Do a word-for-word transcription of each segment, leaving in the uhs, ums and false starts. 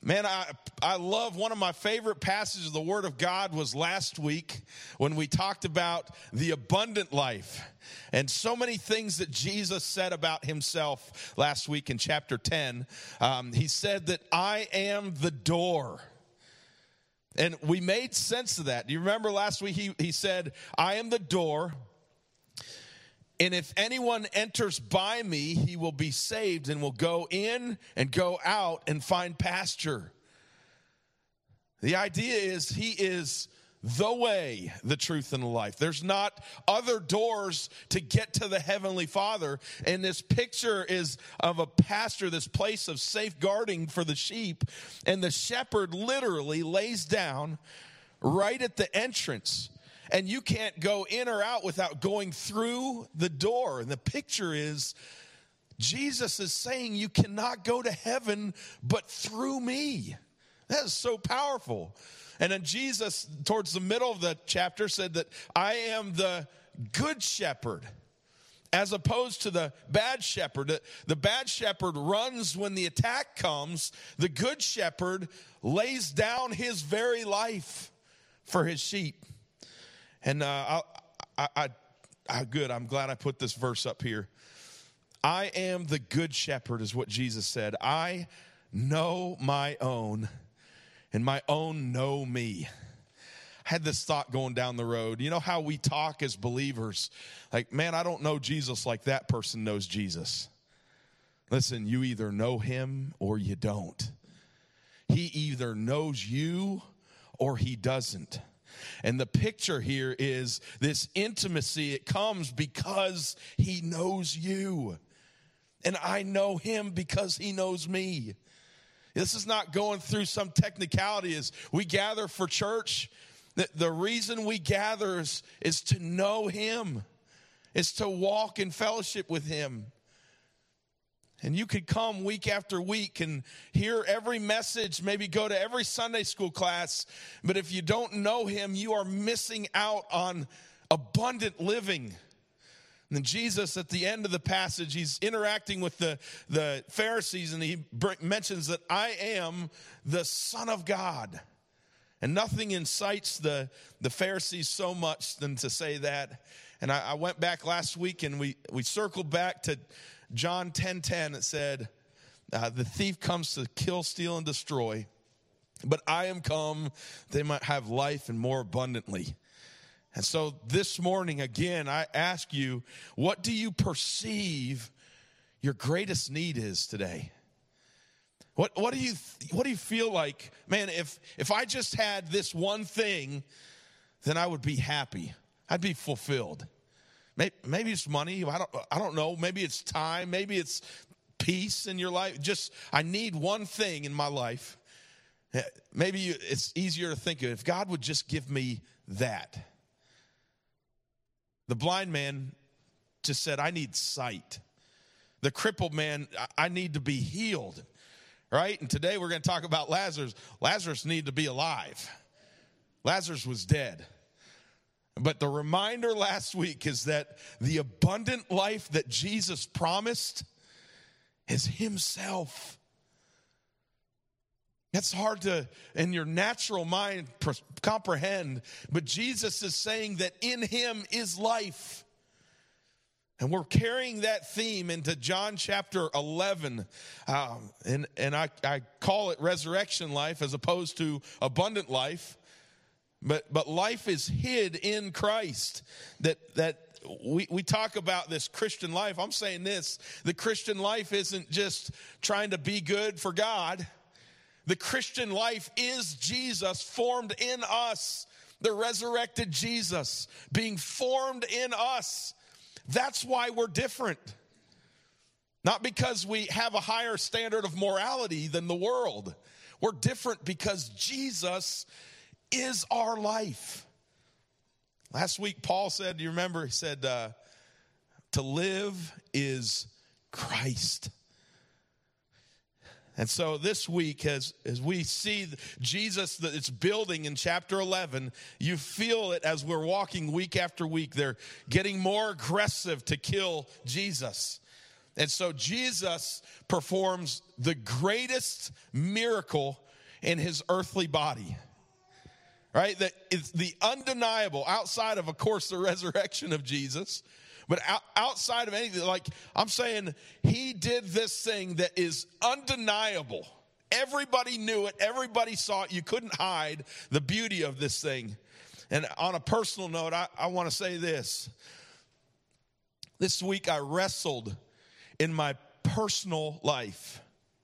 Man, I I love one of my favorite passages of the Word of God was last week when we talked about the abundant life and so many things that Jesus said about himself last week in chapter ten. Um, he said that I am the door. And we made sense of that. Do you remember last week he, he said, I am the door. And if anyone enters by me, he will be saved and will go in and go out and find pasture. The idea is he is the way, the truth, and the life. There's not other doors to get to the Heavenly Father. And this picture is of a pasture, this place of safeguarding for the sheep. And the shepherd literally lays down right at the entrance. And you can't go in or out without going through the door. And the picture is Jesus is saying you cannot go to heaven but through me. That is so powerful. And then Jesus, towards the middle of the chapter, said that I am the good shepherd as opposed to the bad shepherd. The bad shepherd runs when the attack comes. The good shepherd lays down his very life for his sheep. And uh, I, I, I, good, I'm glad I put this verse up here. I am the good shepherd is what Jesus said. I know my own, and my own know me. I had this thought going down the road. You know how we talk as believers? Like, man, I don't know Jesus like that person knows Jesus. Listen, you either know him or you don't. He either knows you or he doesn't. And the picture here is this intimacy. It comes because he knows you. And I know him because he knows me. This is not going through some technicality. As we gather for church, the, the reason we gather is, is to know him. Is to walk in fellowship with him. And you could come week after week and hear every message, maybe go to every Sunday school class. But if you don't know him, you are missing out on abundant living. And then Jesus, at the end of the passage, he's interacting with the, the Pharisees, and he mentions that I am the Son of God. And nothing incites the, the Pharisees so much than to say that. And I, I went back last week, and we, we circled back to John ten ten. It said, uh, the thief comes to kill, steal, and destroy. But I am come, they might have life and more abundantly. And so this morning, again, I ask you, what do you perceive your greatest need is today? What, what do you, what do you feel like, man, if, if I just had this one thing, then I would be happy. I'd be fulfilled. Maybe, maybe it's money. I don't, I don't know. Maybe it's time. Maybe it's peace in your life. Just, I need one thing in my life. Maybe you, it's easier to think of if God would just give me that. The blind man just said, I need sight. The crippled man, I need to be healed. Right? And today we're going to talk about Lazarus. Lazarus needed to be alive. Lazarus was dead. But the reminder last week is that the abundant life that Jesus promised is himself. That's hard to, in your natural mind, pr- comprehend. But Jesus is saying that in him is life. And we're carrying that theme into John chapter eleven. Um, and and I, I call it resurrection life as opposed to abundant life. But but life is hid in Christ. That that we, we talk about this Christian life. I'm saying this. The Christian life isn't just trying to be good for God. The Christian life is Jesus formed in us. The resurrected Jesus being formed in us. That's why we're different. Not because we have a higher standard of morality than the world. We're different because Jesus is our life. Last week, Paul said, do you remember? He said, uh, to live is Christ. And so this week, as, as we see Jesus that it's building in chapter eleven, you feel it as we're walking week after week. They're getting more aggressive to kill Jesus. And so Jesus performs the greatest miracle in his earthly body. Right? That it's the undeniable, outside of, of course, the resurrection of Jesus, but out, outside of anything, like I'm saying, he did this thing that is undeniable. Everybody knew it. Everybody saw it. You couldn't hide the beauty of this thing. And on a personal note, I, I want to say this. This week I wrestled in my personal life.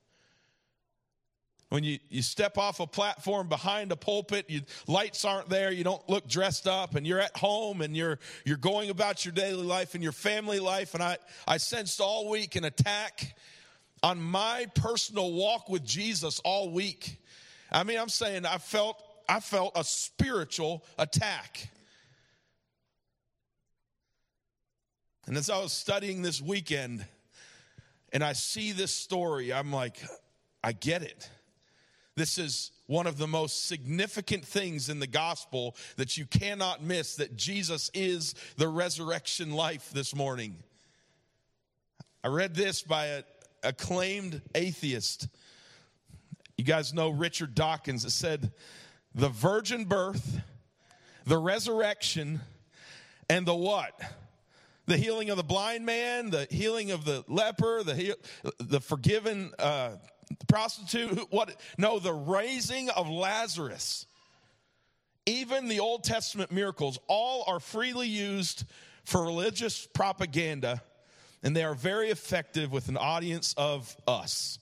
When you, you step off a platform behind a pulpit, you, lights aren't there, you don't look dressed up, and you're at home and you're you're going about your daily life and your family life. And I, I sensed all week an attack on my personal walk with Jesus all week. I mean, I'm saying I felt I felt a spiritual attack. And as I was studying this weekend and I see this story, I'm like, I get it. This is one of the most significant things in the gospel that you cannot miss, that Jesus is the resurrection life this morning. I read this by an acclaimed atheist. You guys know Richard Dawkins. It said, the virgin birth, the resurrection, and the what? The healing of the blind man, the healing of the leper, the heal, the forgiven uh The prostitute, what? No, the raising of Lazarus. Even the Old Testament miracles, all are freely used for religious propaganda, and they are very effective with an audience of us.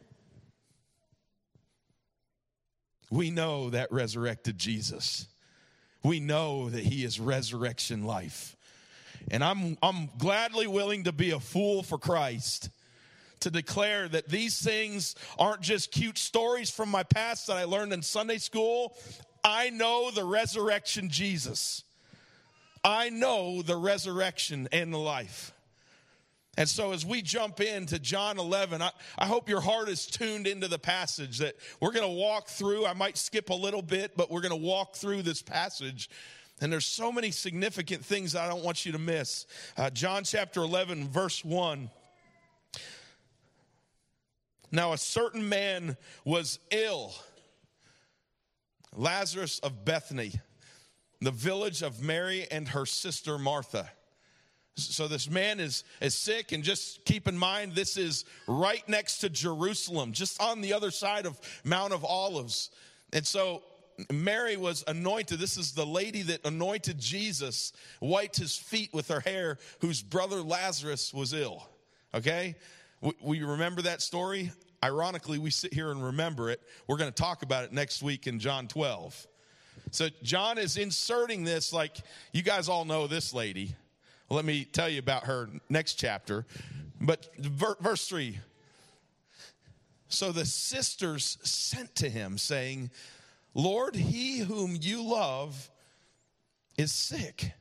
We know that resurrected Jesus. We know that he is resurrection life. And I'm I'm gladly willing to be a fool for Christ, to declare that these things aren't just cute stories from my past that I learned in Sunday school. I know the resurrection Jesus. I know the resurrection and the life. And so as we jump into John eleven, I, I hope your heart is tuned into the passage that we're going to walk through. I might skip a little bit, but we're going to walk through this passage. And there's so many significant things I don't want you to miss. Uh, John chapter eleven, verse one. Now a certain man was ill, Lazarus of Bethany, the village of Mary and her sister Martha. So this man is, is sick, and just keep in mind, this is right next to Jerusalem, just on the other side of Mount of Olives. And so Mary was anointed. This is the lady that anointed Jesus, wiped his feet with her hair, whose brother Lazarus was ill. Okay? We remember that story? Ironically, we sit here and remember it. We're going to talk about it next week in John twelve. So John is inserting this, like, you guys all know this lady. Well, let me tell you about her next chapter. But verse three. So the sisters sent to him, saying, Lord, he whom you love is sick.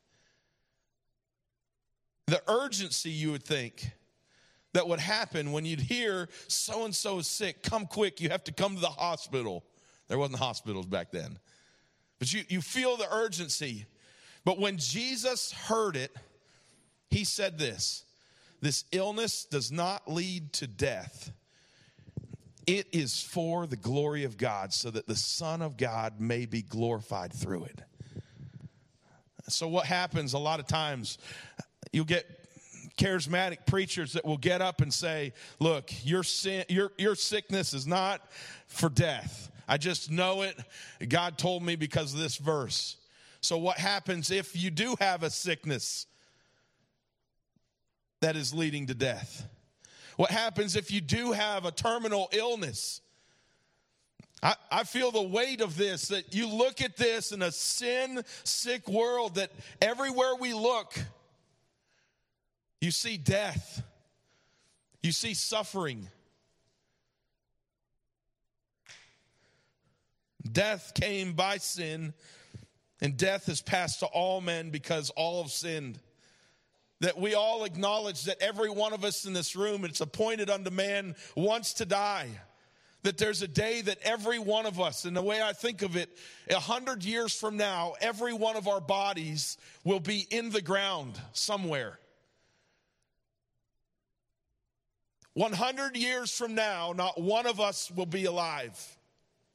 The urgency, you would think, that would happen when you'd hear so-and-so is sick. Come quick, you have to come to the hospital. There wasn't hospitals back then. But you, you feel the urgency. But when Jesus heard it, he said this, this illness does not lead to death. It is for the glory of God, so that the Son of God may be glorified through it. So what happens a lot of times, you'll get charismatic preachers that will get up and say, look, your sin, your, your sickness is not for death. I just know it. God told me because of this verse. So what happens if you do have a sickness that is leading to death? What happens if you do have a terminal illness? I, I feel the weight of this, that you look at this in a sin-sick world, that everywhere we look, you see death. You see suffering. Death came by sin, and death is passed to all men because all have sinned. That we all acknowledge that every one of us in this room, it's appointed unto man once to die. That there's a day that every one of us, and the way I think of it, a hundred years from now, every one of our bodies will be in the ground somewhere. one hundred years from now, not one of us will be alive.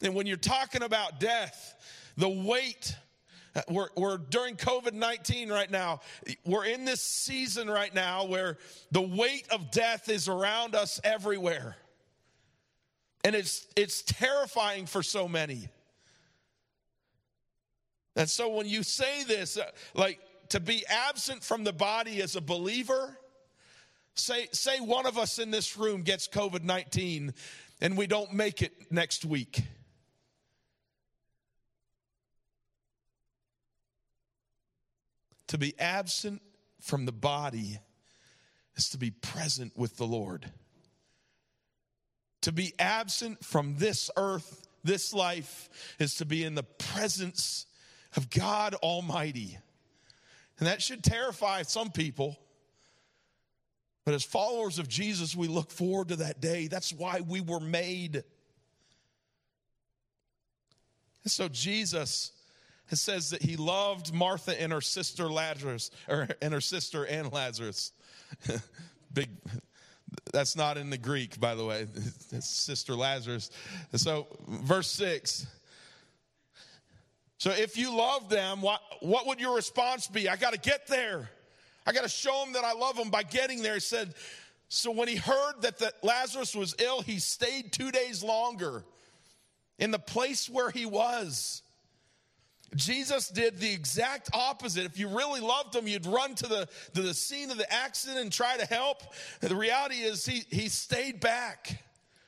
And when you're talking about death, the weight, we're, we're during covid nineteen right now. We're in this season right now where the weight of death is around us everywhere. And it's it's terrifying for so many. And so when you say this, uh, like to be absent from the body as a believer, say, say one of us in this room gets covid nineteen and we don't make it next week. To be absent from the body is to be present with the Lord. To be absent from this earth, this life, is to be in the presence of God Almighty. And that should terrify some people. But as followers of Jesus, we look forward to that day. That's why we were made. And so Jesus, it says that he loved Martha and her sister Lazarus, or and her sister and Lazarus. Big, that's not in the Greek, by the way. It's sister Lazarus. And so, verse six. So if you love them, what, what would your response be? I got to get there. I got to show them that I love them by getting there. He said, so when he heard that the Lazarus was ill, he stayed two days longer in the place where he was. Jesus did the exact opposite. If you really loved him, you'd run to the, to the scene of the accident and try to help. The reality is he, he stayed back.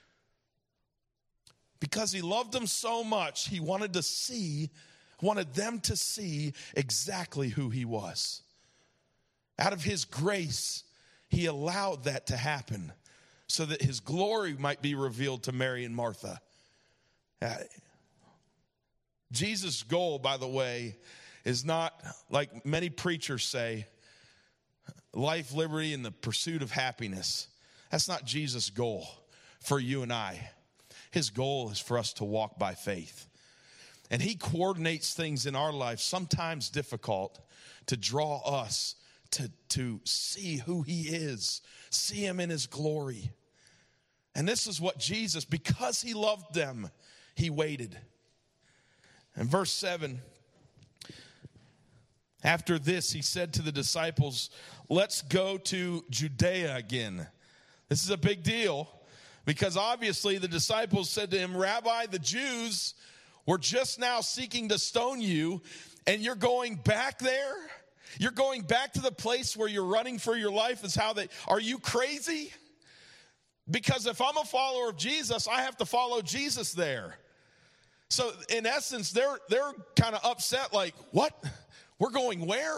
Because he loved them so much, he wanted to see, wanted them to see exactly who he was. Out of his grace, he allowed that to happen so that his glory might be revealed to Mary and Martha. Uh, Jesus' goal, by the way, is not, like many preachers say, life, liberty, and the pursuit of happiness. That's not Jesus' goal for you and I. His goal is for us to walk by faith. And he coordinates things in our life, sometimes difficult, to draw us to, to see who he is, see him in his glory. And this is what Jesus, because he loved them, he waited. In verse seven, after this, he said to the disciples, let's go to Judea again. This is a big deal because obviously the disciples said to him, Rabbi, the Jews were just now seeking to stone you, and you're going back there? You're going back to the place where you're running for your life? Is how they, are you crazy? Because if I'm a follower of Jesus, I have to follow Jesus there. So in essence, they're they're kind of upset, like, what? We're going where?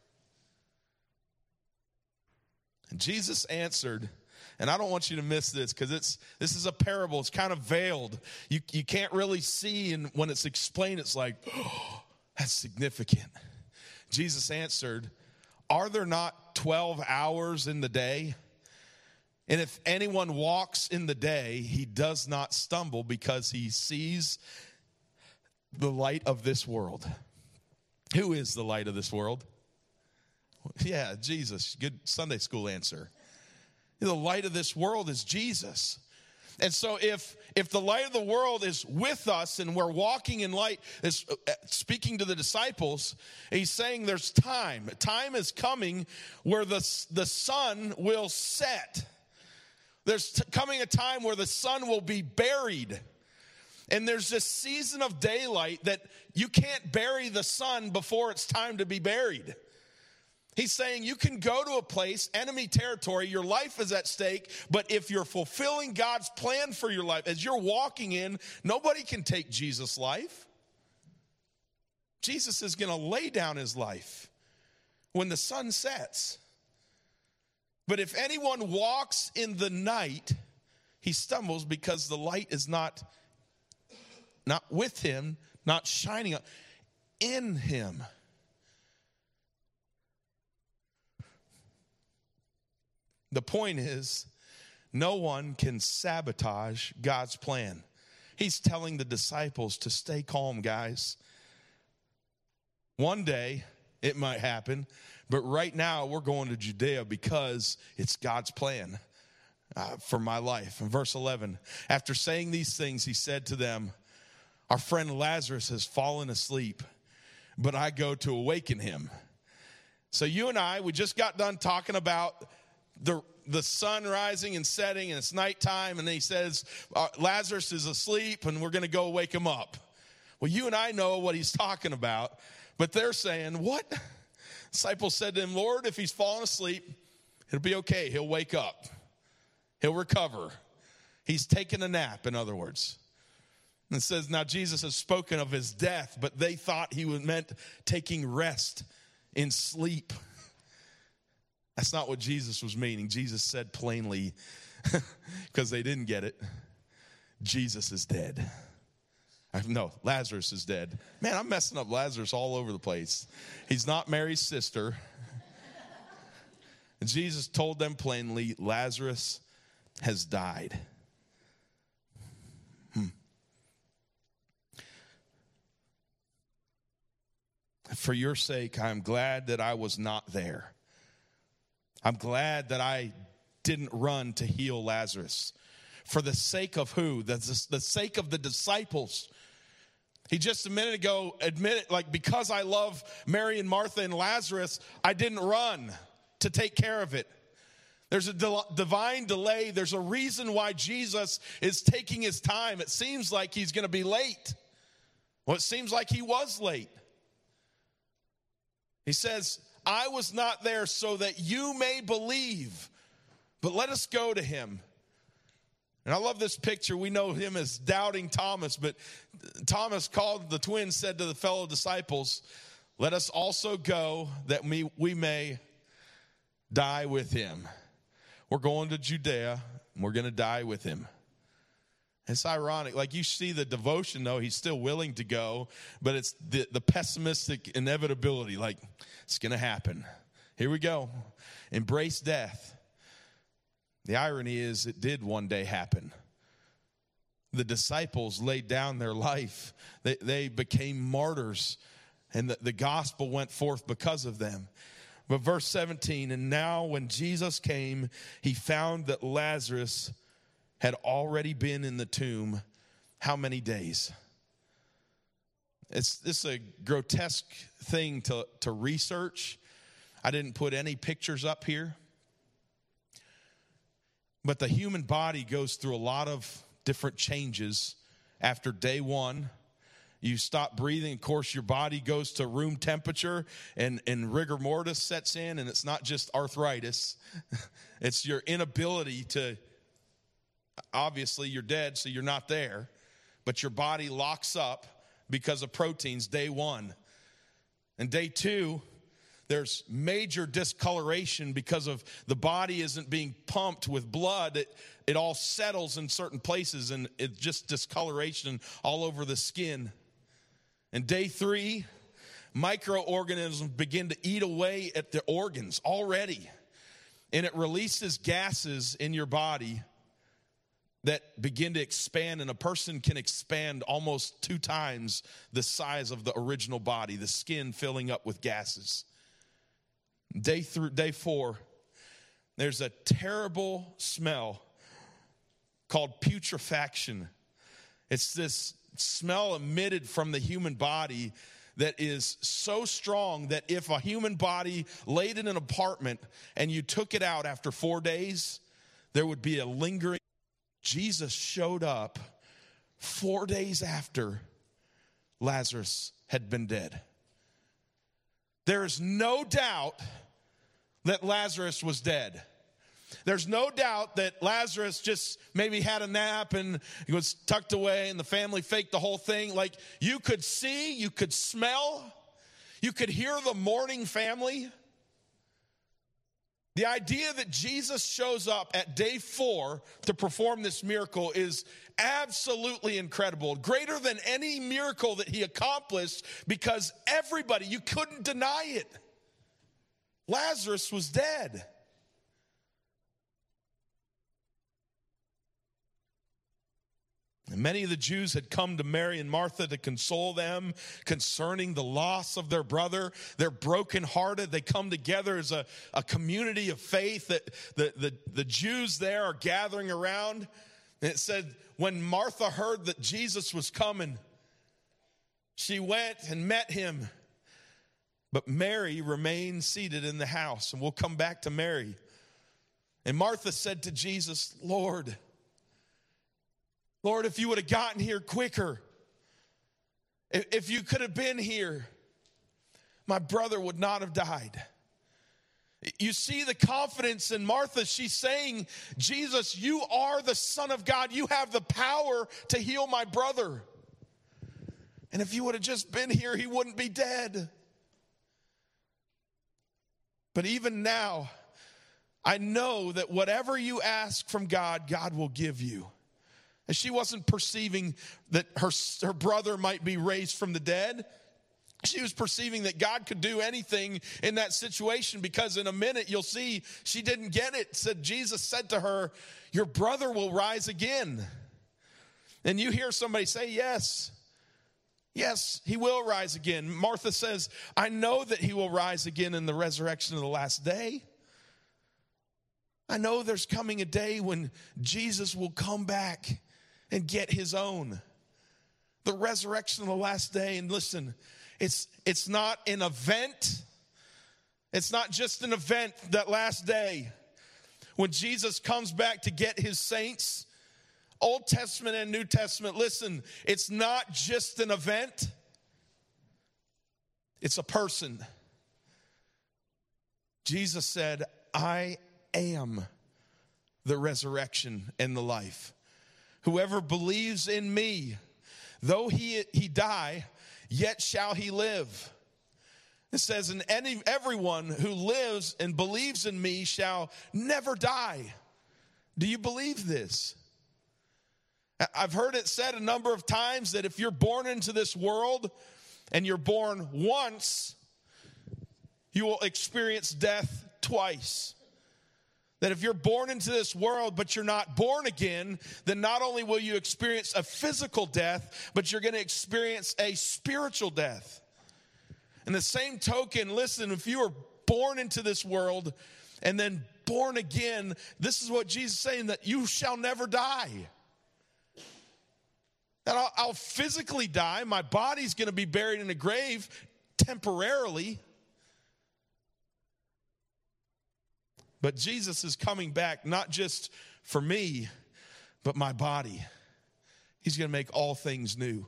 And Jesus answered, and I don't want you to miss this because it's this is a parable. It's kind of veiled. You you can't really see, and when it's explained, it's like, oh, that's significant. Jesus answered, are there not twelve hours in the day? And if anyone walks in the day, he does not stumble because he sees the light of this world. Who is the light of this world? Yeah, Jesus. Good Sunday school answer. The light of this world is Jesus. And so if if the light of the world is with us and we're walking in light, is speaking to the disciples, he's saying there's time. Time is coming where the, the sun will set. There's t- coming a time where the sun will be buried. And there's this season of daylight that you can't bury the sun before it's time to be buried. He's saying you can go to a place, enemy territory, your life is at stake, but if you're fulfilling God's plan for your life, as you're walking in, nobody can take Jesus' life. Jesus is going to lay down his life when the sun sets. But if anyone walks in the night, he stumbles because the light is not Not with him, not shining in him. The point is, no one can sabotage God's plan. He's telling the disciples to stay calm, guys. One day it might happen, but right now we're going to Judea because it's God's plan uh, for my life. In verse eleven, after saying these things, he said to them, our friend Lazarus has fallen asleep, but I go to awaken him. So you and I, we just got done talking about the the sun rising and setting, and it's nighttime, and he says, uh, Lazarus is asleep, and we're going to go wake him up. Well, you and I know what he's talking about, but they're saying, what? Disciples said to him, Lord, if he's fallen asleep, it'll be okay. He'll wake up. He'll recover. He's taken a nap, in other words. And it says, now Jesus has spoken of his death, but they thought he was meant taking rest in sleep. That's not what Jesus was meaning. Jesus said plainly, because they didn't get it, Jesus is dead. I, no, Lazarus is dead. Man, I'm messing up Lazarus all over the place. He's not Mary's sister. And Jesus told them plainly, Lazarus has died. Hmm. For your sake, I'm glad that I was not there. I'm glad that I didn't run to heal Lazarus. For the sake of who? The, the sake of the disciples. He just a minute ago admitted, like, because I love Mary and Martha and Lazarus, I didn't run to take care of it. There's a de- divine delay. There's a reason why Jesus is taking his time. It seems like he's going to be late. Well, it seems like he was late. He says, I was not there so that you may believe, but let us go to him. And I love this picture. We know him as Doubting Thomas, but Thomas called the twins, said to the fellow disciples, let us also go that we, we may die with him. We're going to Judea, and we're going to die with him. It's ironic. Like, you see the devotion, though. He's still willing to go, but it's the, the pessimistic inevitability. Like, it's going to happen. Here we go. Embrace death. The irony is it did one day happen. The disciples laid down their life. They, they became martyrs, and the, the gospel went forth because of them. But verse seventeen, and now when Jesus came, he found that Lazarus had already been in the tomb how many days? It's this is a grotesque thing to, to research. I didn't put any pictures up here. But the human body goes through a lot of different changes after day one. You stop breathing. Of course, your body goes to room temperature, and, and rigor mortis sets in, and it's not just arthritis. It's your inability to, obviously you're dead, so you're not there, but your body locks up because of proteins day one. And day two, there's major discoloration because of the body isn't being pumped with blood. It, it all settles in certain places, and it's just discoloration all over the skin. And day three, microorganisms begin to eat away at the organs already. And it releases gases in your body that begin to expand, and a person can expand almost two times the size of the original body, the skin filling up with gases. Day through day four, there's a terrible smell called putrefaction. It's this smell emitted from the human body that is so strong that if a human body laid in an apartment and you took it out after four days, there would be a lingering. Jesus showed up four days after Lazarus had been dead. There is no doubt that Lazarus was dead. There's no doubt that Lazarus just maybe had a nap and he was tucked away and the family faked the whole thing. Like, you could see, you could smell, you could hear the mourning family. The idea that Jesus shows up at day four to perform this miracle is absolutely incredible. Greater than any miracle that he accomplished, because everybody, you couldn't deny it. Lazarus was dead. And many of the Jews had come to Mary and Martha to console them concerning the loss of their brother. They're brokenhearted. They come together as a, a community of faith. That the, the, the Jews there are gathering around. And it said, when Martha heard that Jesus was coming, She went and met him, but Mary remained seated in the house. And we'll come back to Mary. And Martha said to Jesus, Lord, Lord, if you would have gotten here quicker, if you could have been here, my brother would not have died. You see the confidence in Martha. She's saying, Jesus, you are the Son of God. You have the power to heal my brother. And if you would have just been here, he wouldn't be dead. But even now, I know that whatever you ask from God, God will give you. And she wasn't perceiving that her, her brother might be raised from the dead. She was perceiving that God could do anything in that situation, because in a minute you'll see she didn't get it. Said Jesus said to her, your brother will rise again. And you hear somebody say, yes, yes, he will rise again. Martha says, I know that he will rise again in the resurrection of the last day. I know there's coming a day when Jesus will come back and get his own. The resurrection of the last day. And listen, it's it's not an event. It's not just an event that last day when Jesus comes back to get his saints. Old Testament and New Testament, listen, it's not just an event. It's a person. Jesus said, I am the resurrection and the life. Whoever believes in me, though he, he die, yet shall he live. It says, and any, everyone who lives and believes in me shall never die. Do you believe this? I've heard it said a number of times that if you're born into this world and you're born once, you will experience death twice. That if you're born into this world but you're not born again, then not only will you experience a physical death, but you're going to experience a spiritual death. In the same token, listen, if you are born into this world and then born again, this is what Jesus is saying, that you shall never die. That I'll, I'll physically die. My body's going to be buried in a grave temporarily. But Jesus is coming back, not just for me, but my body. He's going to make all things new.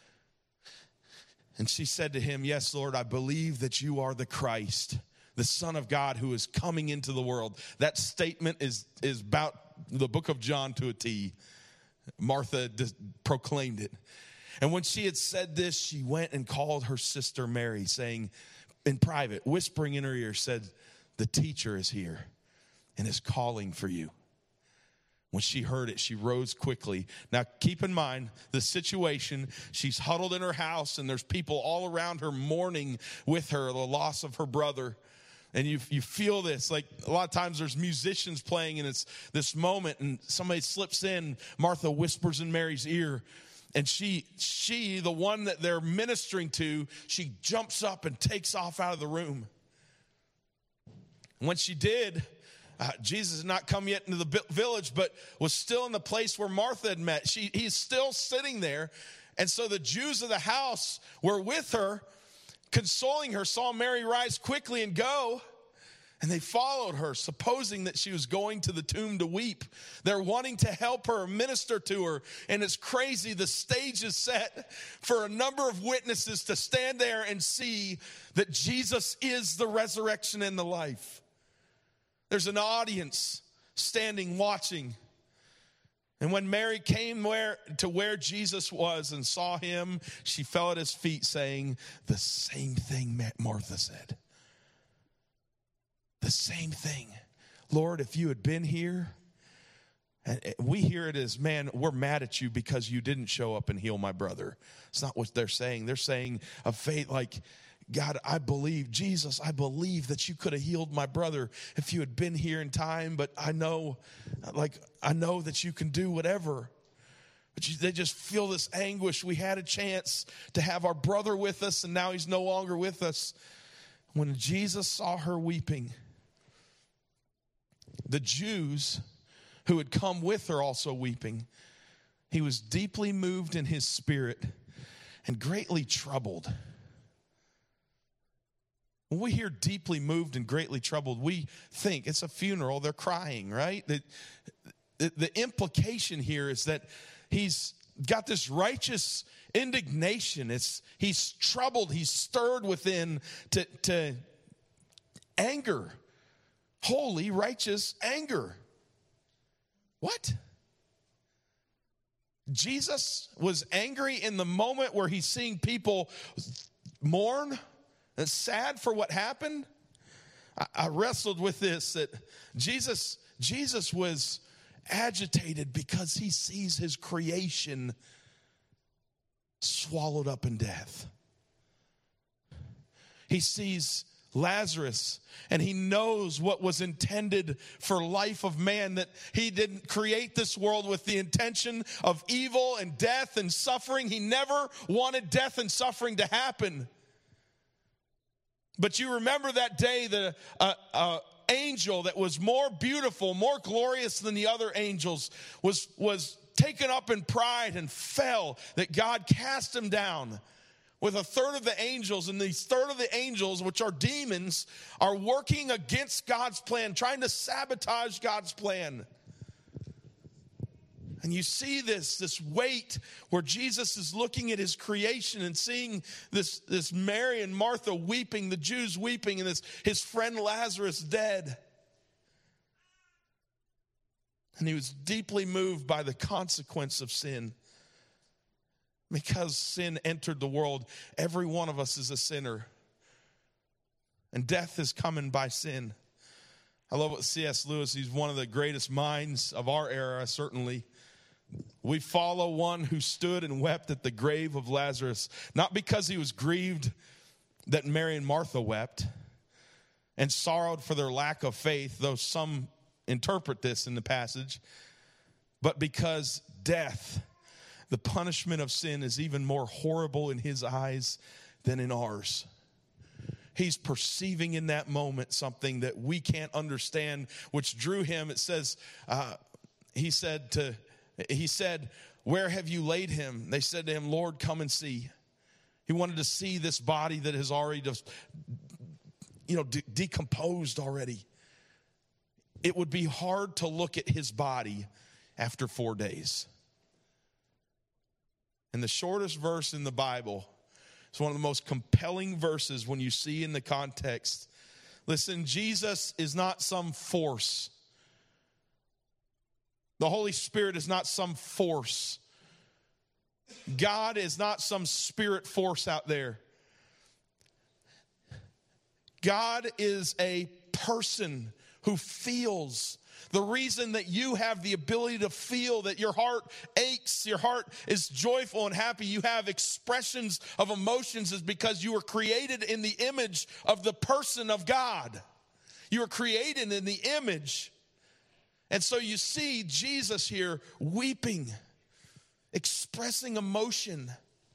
And she said to him, yes, Lord, I believe that you are the Christ, the Son of God who is coming into the world. That statement is, is about the book of John to a T. Martha proclaimed it. And when she had said this, she went and called her sister Mary, saying in private, whispering in her ear, said, the teacher is here and is calling for you. When she heard it, she rose quickly. Now, keep in mind the situation. She's huddled in her house, and there's people all around her mourning with her the loss of her brother. And you you feel this, like a lot of times there's musicians playing, and it's this moment, and somebody slips in. Martha whispers in Mary's ear, and she, she, the one that they're ministering to, she jumps up and takes off out of the room. When she did, uh, Jesus had not come yet into the village, but was still in the place where Martha had met. She, he's still sitting there, and so the Jews of the house were with her, consoling her, saw Mary rise quickly and go, and they followed her, supposing that she was going to the tomb to weep. They're wanting to help her, minister to her, and it's crazy. The stage is set for a number of witnesses to stand there and see that Jesus is the resurrection and the life. There's an audience standing, watching. And when Mary came where, to where Jesus was and saw him, she fell at his feet saying the same thing Martha said. The same thing. Lord, if you had been here, and we hear it as, man, we're mad at you because you didn't show up and heal my brother. It's not what they're saying. They're saying of faith, like, God, I believe, Jesus, I believe that you could have healed my brother if you had been here in time, but I know, like, I know that you can do whatever. But you, they just feel this anguish. We had a chance to have our brother with us, and now he's no longer with us. When Jesus saw her weeping, the Jews who had come with her also weeping, he was deeply moved in his spirit and greatly troubled. When we hear deeply moved and greatly troubled, we think it's a funeral, they're crying, right? The, the, the implication here is that he's got this righteous indignation. It's, he's troubled, he's stirred within to, to anger, holy, righteous anger. What? Jesus was angry in the moment where he's seeing people mourn and sad for what happened. I, I wrestled with this, that Jesus, Jesus was agitated because he sees his creation swallowed up in death. He sees Lazarus, and he knows what was intended for life of man, that he didn't create this world with the intention of evil and death and suffering. He never wanted death and suffering to happen. But you remember that day, the uh, uh, angel that was more beautiful, more glorious than the other angels, was, was taken up in pride and fell, that God cast him down with a third of the angels, and these third of the angels, which are demons, are working against God's plan, trying to sabotage God's plan. And you see this, this weight where Jesus is looking at his creation and seeing this, this Mary and Martha weeping, the Jews weeping, and this, his friend Lazarus dead. And he was deeply moved by the consequence of sin. Because sin entered the world, every one of us is a sinner. And death is coming by sin. I love what C S Lewis, he's one of the greatest minds of our era, certainly. We follow one who stood and wept at the grave of Lazarus, not because he was grieved that Mary and Martha wept and sorrowed for their lack of faith, though some interpret this in the passage, but because death, the punishment of sin, is even more horrible in his eyes than in ours. He's perceiving in that moment something that we can't understand, which drew him. It says, uh, he said to, he said, "Where have you laid him?" They said to him, "Lord, come and see." He wanted to see this body that has already just, you know, de- decomposed already. It would be hard to look at his body after four days. And the shortest verse in the Bible is one of the most compelling verses when you see in the context. Listen, Jesus is not some force. The Holy Spirit is not some force. God is not some spirit force out there. God is a person who feels. The reason that you have the ability to feel, that your heart aches, your heart is joyful and happy, you have expressions of emotions, is because you were created in the image of the person of God. You were created in the image. And so you see Jesus here weeping, expressing emotion.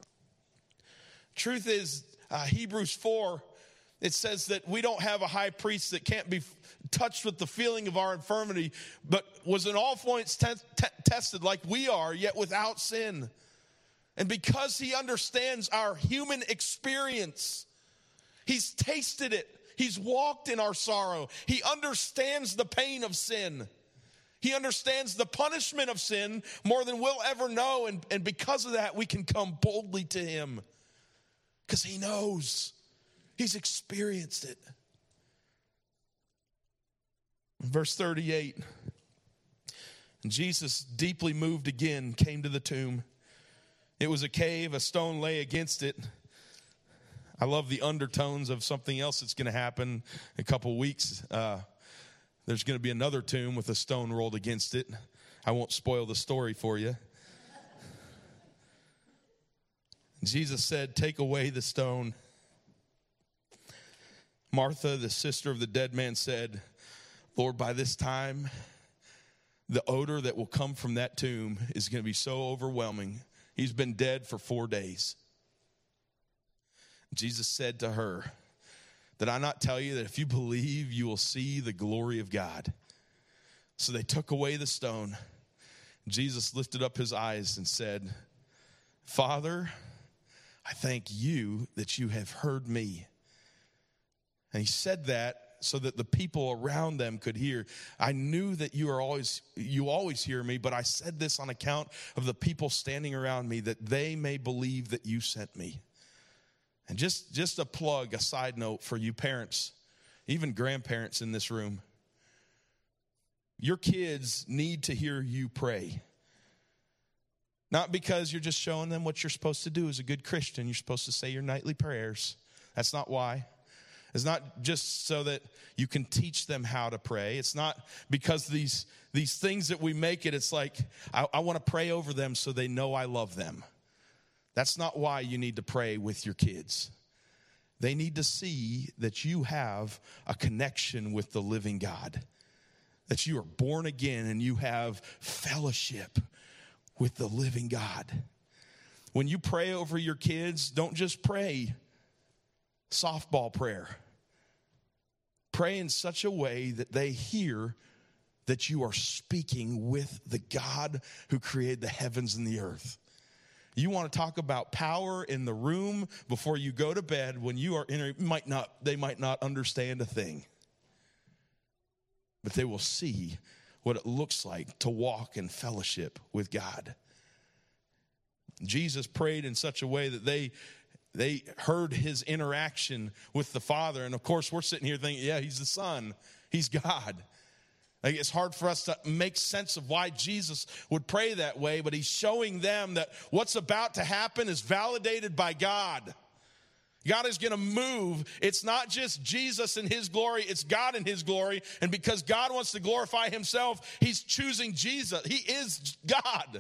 Truth is, uh, Hebrews four, it says that we don't have a high priest that can't be touched with the feeling of our infirmity, but was in all points te- te- tested like we are, yet without sin. And because he understands our human experience, he's tasted it. He's walked in our sorrow. He understands the pain of sin. He understands the punishment of sin more than we'll ever know. And, and because of that, we can come boldly to him because he knows. He's experienced it. Verse thirty-eight, Jesus, deeply moved again, came to the tomb. It was a cave, a stone lay against it. I love the undertones of something else that's going to happen in a couple weeks. Uh, there's going to be another tomb with a stone rolled against it. I won't spoil the story for you. Jesus said, "Take away the stone." Martha, the sister of the dead man, said, "Lord, by this time, the odor that will come from that tomb is going to be so overwhelming. He's been dead for four days. Jesus said to her, "Did I not tell you that if you believe, you will see the glory of God?" So they took away the stone. Jesus lifted up his eyes and said, "Father, I thank you that you have heard me. And he said that so that the people around them could hear. I knew that you are always, you always hear me, but I said this on account of the people standing around me, that they may believe that you sent me. And just, just a plug, a side note for you parents, even grandparents in this room. Your kids need to hear you pray. Not because you're just showing them what you're supposed to do as a good Christian. You're supposed to say your nightly prayers. That's not why. It's not just so that you can teach them how to pray. It's not because these, these things that we make it, it's like, I, I want to pray over them so they know I love them. That's not why you need to pray with your kids. They need to see that you have a connection with the living God, that you are born again and you have fellowship with the living God. When you pray over your kids, don't just pray softball prayer. Pray in such a way that they hear that you are speaking with the God who created the heavens and the earth. You want to talk about power in the room before you go to bed. When you are in, might not, they might not understand a thing, but they will see what it looks like to walk in fellowship with God. Jesus prayed in such a way that they They heard his interaction with the Father. And of course, we're sitting here thinking, yeah, he's the Son. He's God. Like, it's hard for us to make sense of why Jesus would pray that way, but he's showing them that what's about to happen is validated by God. God is going to move. It's not just Jesus in his glory, it's God in his glory. And because God wants to glorify himself, he's choosing Jesus. He is God.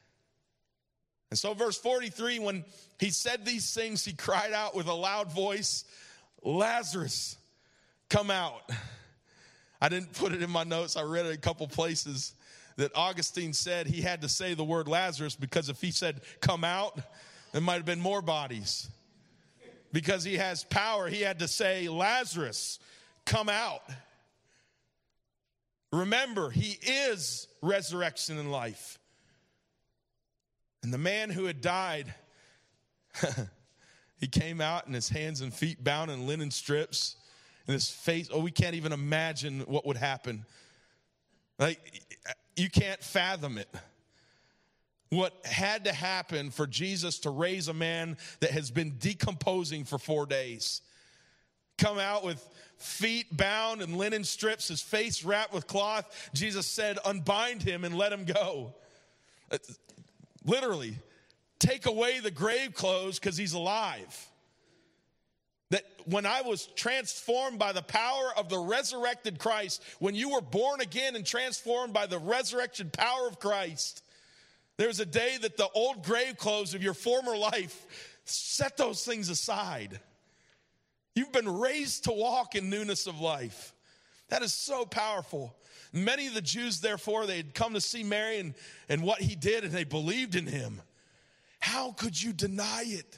And so verse forty-three, when he said these things, he cried out with a loud voice, Lazarus, come out. I didn't put it in my notes. I read it a couple places that Augustine said he had to say the word Lazarus because if he said come out, there might have been more bodies. Because he has power, he had to say Lazarus, come out. Remember, he is resurrection and life. And the man who had died, he came out and his hands and feet bound in linen strips, and his face, oh, we can't even imagine what would happen. Like, you can't fathom it. What had to happen for Jesus to raise a man that has been decomposing for four days. Come out with feet bound in linen strips, his face wrapped with cloth. Jesus said, unbind him and let him go. Literally, take away the grave clothes because he's alive. That when I was transformed by the power of the resurrected Christ, when you were born again and transformed by the resurrection power of Christ, there was a day that the old grave clothes of your former life, set those things aside. You've been raised to walk in newness of life. That is so powerful. Many of the Jews, therefore, they had come to see Mary and, and what he did, and they believed in him. How could you deny it?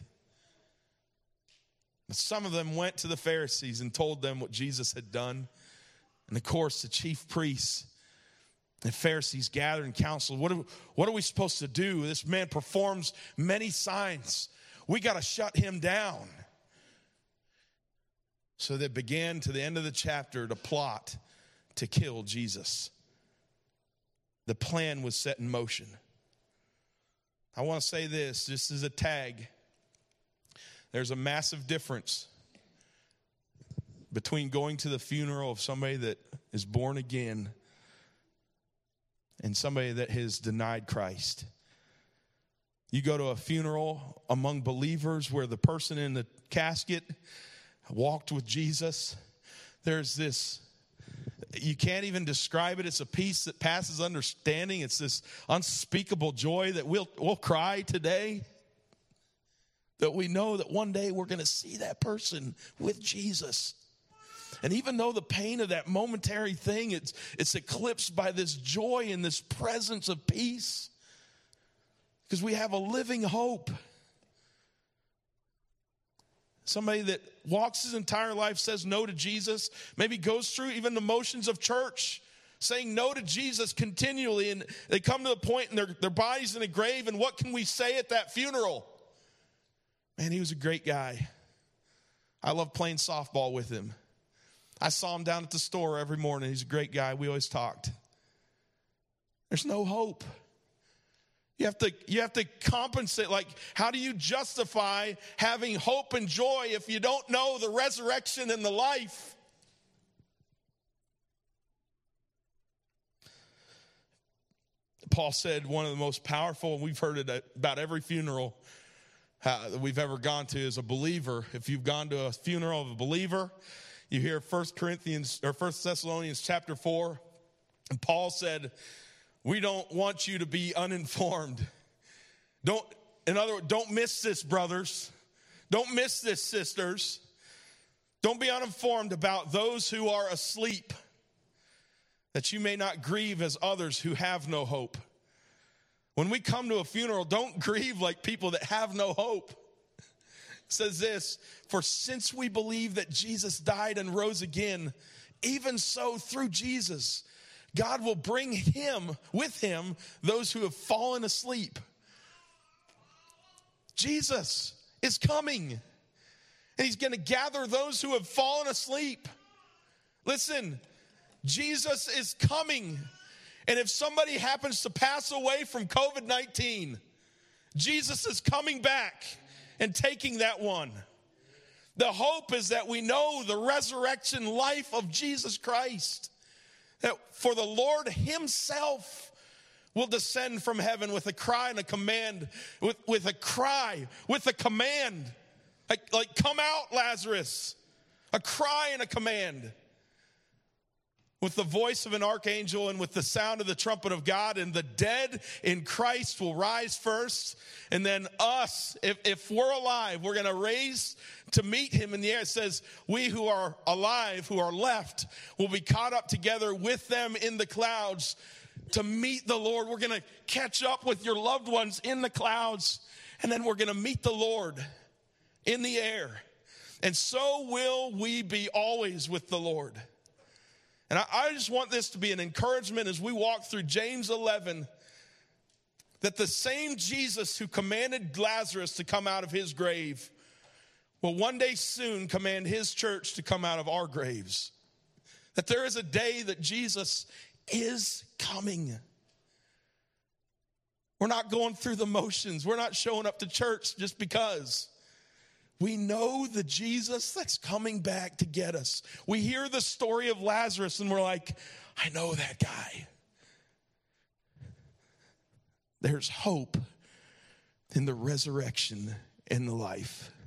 But some of them went to the Pharisees and told them what Jesus had done. And of course, the chief priests and Pharisees gathered and counseled. What are, what are we supposed to do? This man performs many signs. We got to shut him down. So they began to the end of the chapter to plot to kill Jesus. The plan was set in motion. I want to say this, this is a tag. There's a massive difference between going to the funeral of somebody that is born again and somebody that has denied Christ. You go to a funeral among believers where the person in the casket walked with Jesus. There's this, you can't even describe it. It's a peace that passes understanding. It's this unspeakable joy that we'll, we'll cry today. That we know that one day we're going to see that person with Jesus. And even though the pain of that momentary thing, it's, it's eclipsed by this joy and this presence of peace. Because we have a living hope. Somebody that walks his entire life, says no to Jesus, maybe goes through even the motions of church, saying no to Jesus continually, and they come to the point and their, their body's in a grave, and what can we say at that funeral? Man, he was a great guy. I love playing softball with him. I saw him down at the store every morning. He's a great guy. We always talked. There's no hope. You have to, you have to compensate. Like, how do you justify having hope and joy if you don't know the resurrection and the life? Paul said one of the most powerful, and we've heard it at about every funeral uh, that we've ever gone to as a believer. If you've gone to a funeral of a believer, you hear First Corinthians or First Thessalonians chapter four, and Paul said, we don't want you to be uninformed. Don't, in other words, don't miss this, brothers. Don't miss this, sisters. Don't be uninformed about those who are asleep, that you may not grieve as others who have no hope. When we come to a funeral, don't grieve like people that have no hope. It says this, for since we believe that Jesus died and rose again, even so through Jesus, God will bring him, with him, those who have fallen asleep. Jesus is coming, and he's going to gather those who have fallen asleep. Listen, Jesus is coming, and if somebody happens to pass away from covid nineteen, Jesus is coming back and taking that one. The hope is that we know the resurrection life of Jesus Christ. That for the Lord himself will descend from heaven with a cry and a command, with, with a cry, with a command. Like, like, come out, Lazarus. A cry and a command. With the voice of an archangel and with the sound of the trumpet of God, and the dead in Christ will rise first. And then us, if, if we're alive, we're going to raise to meet him in the air. It says, we who are alive, who are left, will be caught up together with them in the clouds to meet the Lord. We're going to catch up with your loved ones in the clouds, and then we're going to meet the Lord in the air. And so will we be always with the Lord. And I, I just want this to be an encouragement as we walk through James eleven, that the same Jesus who commanded Lazarus to come out of his grave will one day soon command his church to come out of our graves. That there is a day that Jesus is coming. We're not going through the motions. We're not showing up to church just because. We know the Jesus that's coming back to get us. We hear the story of Lazarus and we're like, I know that guy. There's hope in the resurrection and the life.